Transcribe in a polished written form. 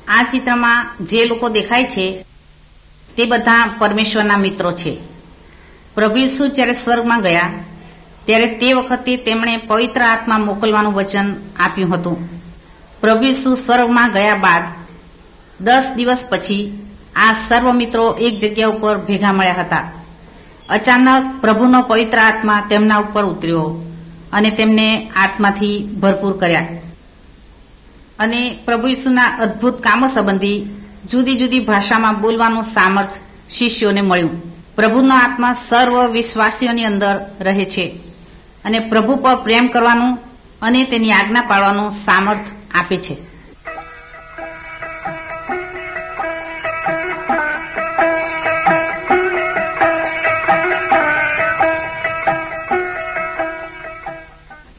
આ ચિત્રમાં જે લોકો દેખાય છે તે બધા પરમેશ્વરના મિત્રો છે. પ્રભુ ઈસુ જ્યારે સ્વર્ગમાં ગયા ત્યારે તે વખતે તેમણે પવિત્ર આત્મા મોકલવાનું વચન આપ્યું હતું. પ્રભુ ઈસુ સ્વર્ગમાં ગયા બાદ 10 દિવસ પછી આ સર્વ મિત્રો એક જગ્યા ઉપર ભેગા મળ્યા હતા. અચાનક પ્રભુનો પવિત્ર આત્મા તેમના ઉપર ઉતર્યો અને તેમને આત્માથી ભરપૂર કર્યા અને પ્રભુ ઈસુના અદ્ભુત કામો સંબંધી જુદી જુદી ભાષામાં બોલવાનું સામર્થ શિષ્યોને મળ્યું. પ્રભુનો આત્મા સર્વ વિશ્વાસીઓની અંદર રહે છે અને પ્રભુ પર પ્રેમ કરવાનું અને તેની આજ્ઞા પાળવાનું સામર્થ આપે છે.